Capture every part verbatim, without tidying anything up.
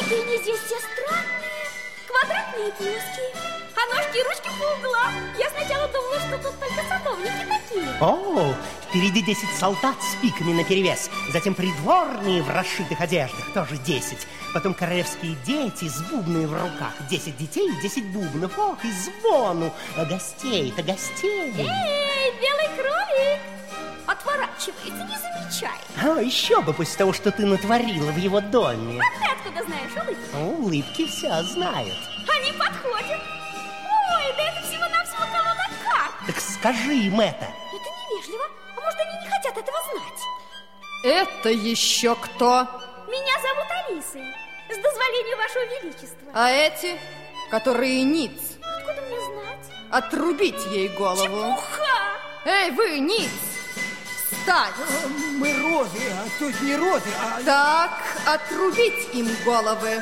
Да и не здесь все странные. Квадратные и плоские. А ножки и ручки по углам. Я сначала думала, что тут только садовники такие. О, впереди десять солдат с пиками наперевес. Затем придворные в расшитых одеждах, тоже десять. Потом королевские дети с бубнами в руках. Десять детей и десять бубнов. Ох, и звону. А гостей-то гостей. Эй, белый кролик! Отворачивается, не замечай. А, еще бы после того, что ты натворила в его доме. А ты откуда знаешь улыбки? О, улыбки все знают. Они подходят. Ой, да это всего-навсего колода карт. Так скажи им это. Это невежливо. А может, они не хотят этого знать? Это еще кто? Меня зовут Алисой. С дозволения вашего величества. А эти, которые ниц? Откуда мне знать? Отрубить ей голову. Чепуха! Эй, вы, ниц! Встать! Мы роды, а тут не роды, а... Так, отрубить им головы.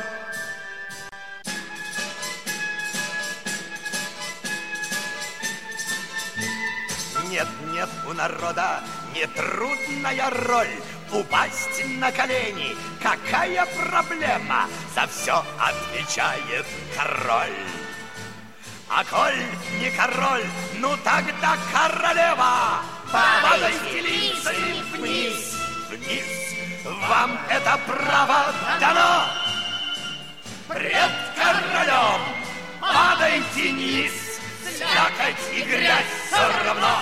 Нет, нет, у народа нетрудная роль упасть на колени. Какая проблема? За все отвечает король. А коль не король, ну тогда королева. Падайте лицами вниз, вниз. Вам это право дано. Пред королем падайте низ. Слякоть и грязь все равно.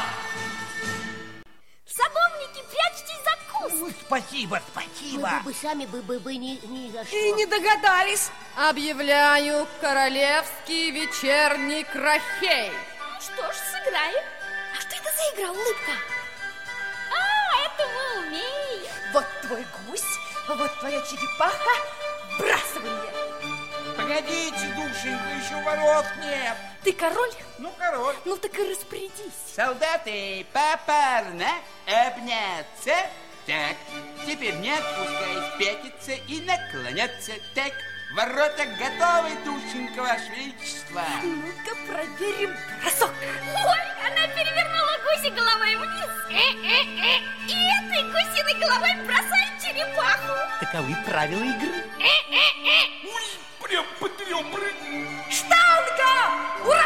Садовники, прячьтесь за куст. Ну, спасибо, спасибо. Мы бы сами бы, бы, бы ни, ни за что. И не догадались. Объявляю королевский вечерний крахей. Ну что ж, сыграем. А что это за игра, улыбка? А, это мы умеем. Вот твой гусь, вот твоя черепаха. Бросай мне. Погодите, душенька, еще ворот нет. Ты король? Ну, король. Ну так и распорядись. Солдаты, попарно обняться. Так, теперь нет, пускай пятится и наклонятся. Так, ворота готовы, душенька, ваше величество. Ну-ка проверим бросок. Ой, она перевернула гуси головой вниз. Э-э-э. И этой гусиной головой бросает черепаху. Таковы правила игры. Э-э-э. Ой, прям под ребры. Штанга! Ура!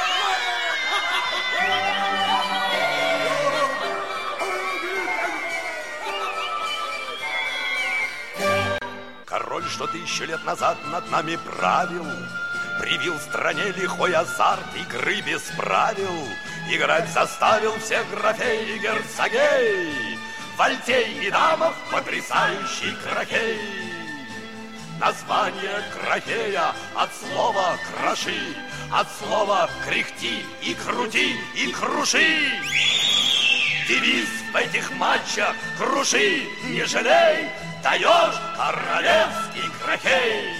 Король что-то еще лет назад над нами правил, привил стране лихой азарт игры без правил. Играть заставил всех графей и герцогей, вальтей и дамов потрясающий крахей. Название крахея от слова «кроши», от слова «кряхти» и «крути» и «круши». Девиз в этих матчах «круши, не жалей», даешь королевский крахей.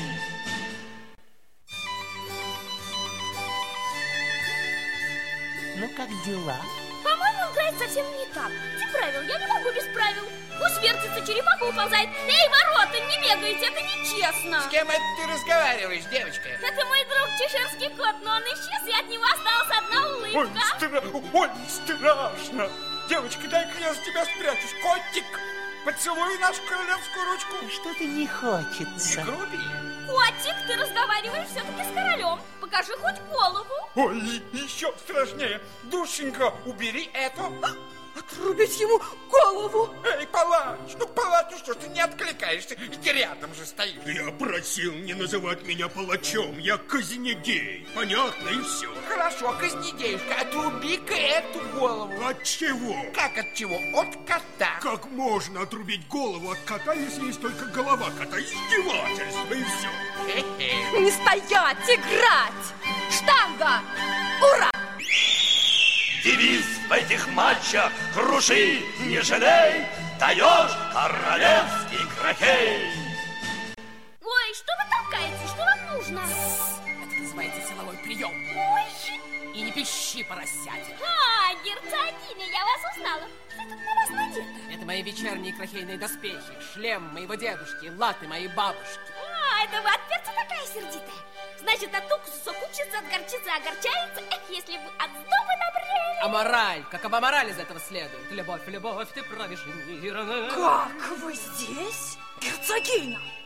Ну, как дела? По-моему, играет совсем не так. Ты правил, я не могу без правил. Пусть вертится, черепаха уползает. Эй, ворота, не бегайте, это нечестно. С кем это ты разговариваешь, девочка? Это мой друг чеширский кот, но он исчез, и от него осталась одна улыбка. Ой, стра... Ой, страшно. Девочка, дай-ка я за тебя спрячусь. Котик, поцелуй нашу королевскую ручку. Что-то не хочется. Не груби. Котик, ты разговариваешь все-таки с королем. Покажи хоть голову. Ой, еще страшнее. Душенька, убери это. Отрубить ему голову. Эй, палач, ну палач, ну что ж ты не откликаешься? Ведь рядом же стоишь. Я просил не называть меня палачом. Я Казнедей. Понятно, и все. Хорошо, Казнедеюшка, отруби-ка эту голову. От чего? Как от чего? От кота. Как можно отрубить голову от кота, если есть только голова кота? Издевательство, и все. Хе-хе. Не стоять, играть. Штанга. Ура! Девиз в этих матчах «круши, не жалей», даешь королевский крахей. Ой, что вы толкаете? Что вам нужно? Это называется силовой прием. Ой. И не пищи, поросятина. А, герцогиня, я вас узнала. Что тут на вас надето? Это мои вечерние крахейные доспехи, шлем моего дедушки, латы моей бабушки. А, это вы от перца такая сердитая? Значит, от уксуса кучится, от горчицы огорчается. Эх, если бы от сдобы набрели. А мораль? Какова мораль из этого следует? Любовь, любовь, ты правишь мирно. Как вы здесь, герцогиня?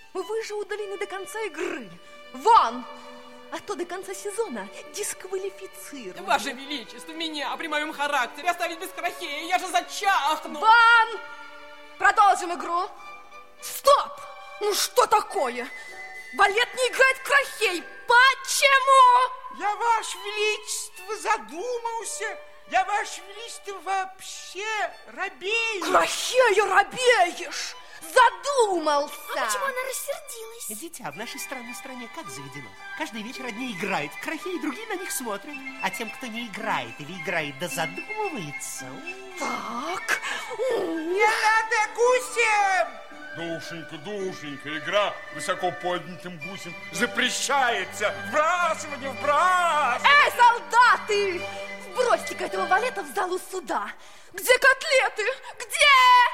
Вы же удалены до конца игры. Вон! А то до конца сезона дисквалифицируют. Ваше Величество, меня при моем характере оставить без Крахея, я же зачахну. Вон! Продолжим игру. Стоп! Ну что такое? Балет не играет в Крахей. Почему? Я, Ваше Величество, задумался. Я, Ваше Величество, вообще робею. Крахею робеешь? Задумался. А почему она рассердилась? Дитя, в нашей странной стране как заведено? Каждый вечер одни играют в крахе, и другие на них смотрят. А тем, кто не играет или играет, да задумывается... Так. Не надо гусем! Душенька, душенька, игра высоко поднятым гусем запрещается. Вбрасывание, вбрасывание. Эй, солдаты! Вбросьте-ка этого валета в залу суда. Где котлеты? Где?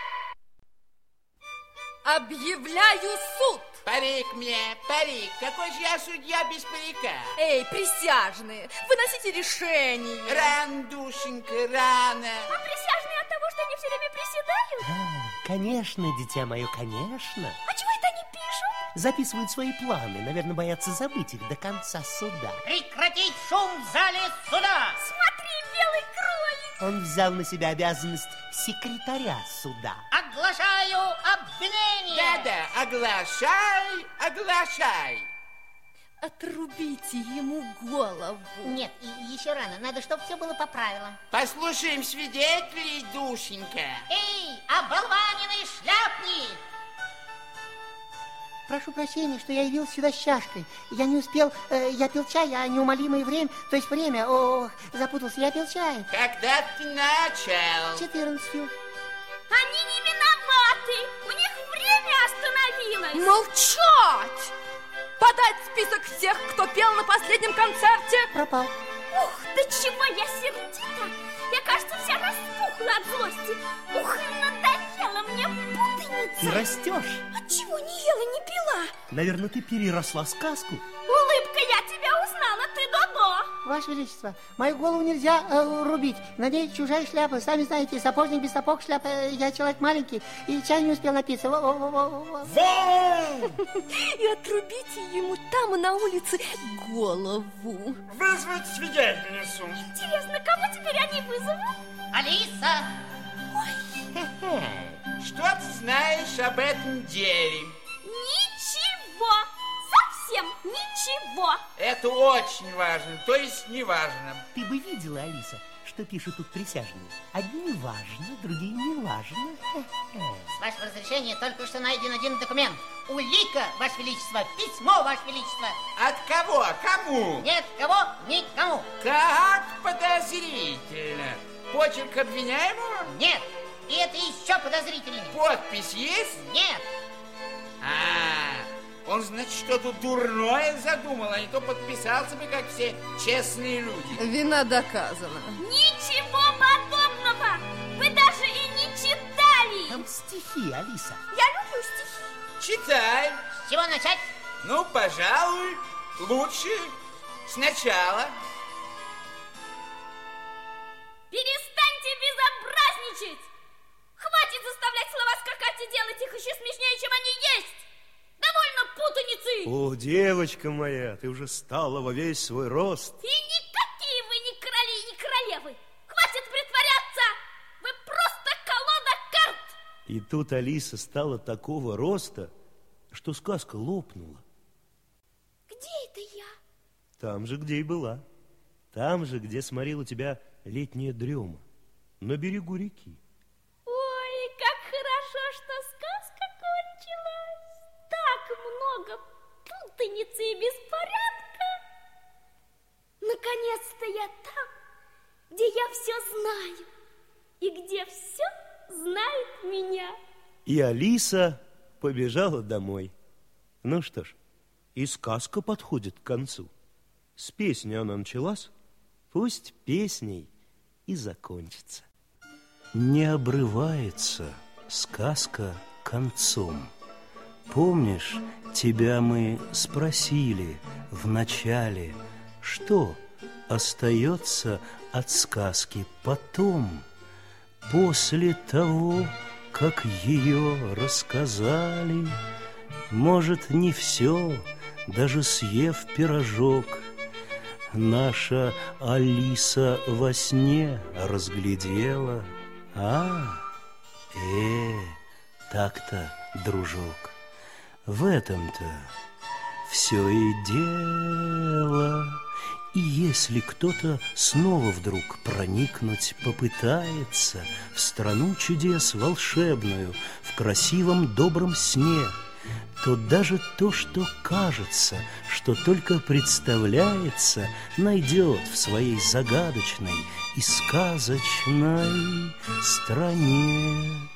Объявляю суд. Парик мне, парик. Какой же я судья без парика? Эй, присяжные, выносите решение. Рано, душенька, рано. А присяжные от того, что они все время приседают? А, конечно, дитя мое, конечно. А чего это они пишут? Записывают свои планы, наверное, боятся забыть их до конца суда. Прекратить шум в зале суда! Смотри, белый кролик! Он взял на себя обязанность секретаря суда. Оглашаю обвинение! Да-да, оглашай, оглашай. Отрубите ему голову. Нет, и- еще рано. Надо, чтобы все было по правилам. Послушаем свидетелей, душенька. Эй, оболваненный шляпник! Прошу прощения, что я явился сюда с чашкой. Я не успел, э, я пил чай, а неумолимое время, то есть время, ох, запутался, я пил чай. Когда ты начал? Четырнадцатью. Они не виноваты! У них время остановилось! Молчать! Подать список всех, кто пел на последнем концерте. Пропал. Ух, да чего я сердита! Я, кажется, вся распухла от злости. Ух, надоела мне путаница. Ты растешь. Отчего не ела, не пила? Наверное, ты переросла сказку. Улыбка, я тебя узнала, ты Додо. Ваше Величество, мою голову нельзя э, рубить. Надеюсь, чужая шляпа. Сами знаете, сапожник без сапог шляпа. э, Я человек маленький и чай не успел напиться. Во, во, во, во, во. Вон! И отрубите ему там на улице голову. Вызвать свидетельницу. Интересно, кого теперь они вызовут? Алиса! Что ты знаешь об этом деле? Ничего, совсем ничего. Это очень важно, то есть не важно. Ты бы видела, Алиса, что пишут тут присяжные. Одни важно, другие не важно. С вашего разрешения только что найден один документ. Улика, Ваше Величество, письмо, Ваше Величество. От кого? Кому? Нет кого, никому. Как подозрительно. Почерк обвиняемого? Нет, и это еще подозрительнее. Подпись есть? Нет. А, он, значит, что-то дурное задумал, а не то подписался бы, как все честные люди. Вина доказана. Ничего подобного. Вы даже и не читали. Там стихи, Алиса. Я люблю стихи. Читай. С чего начать? Ну, пожалуй, лучше сначала. Перестаньте безобразничать! Хватит заставлять слова скакать и делать их еще смешнее, чем они есть! Довольно путаницы! О, девочка моя, ты уже стала во весь свой рост. И никакие вы не короли, не королевы! Хватит притворяться! Вы просто колода карт! И тут Алиса стала такого роста, что сказка лопнула. Где это я? Там же, где и была. Там же, где сморила тебя летняя дрема, на берегу реки. Ой, как хорошо, что сказка кончилась. Так много путаницы и беспорядка. Наконец-то я там, где я все знаю, и где все знает меня. И Алиса побежала домой. Ну что ж, и сказка подходит к концу. С песни она началась, пусть песней и закончится. Не обрывается сказка концом. Помнишь, тебя мы спросили вначале, что остается от сказки потом, после того, как ее рассказали, Может, не все, даже съев пирожок, наша Алиса во сне разглядела. А, э, так-то, дружок, в этом-то все и дело. И если кто-то снова вдруг проникнуть попытается в страну чудес волшебную, в красивом добром сне, то даже то, что кажется, что только представляется, найдет в своей загадочной и сказочной стране.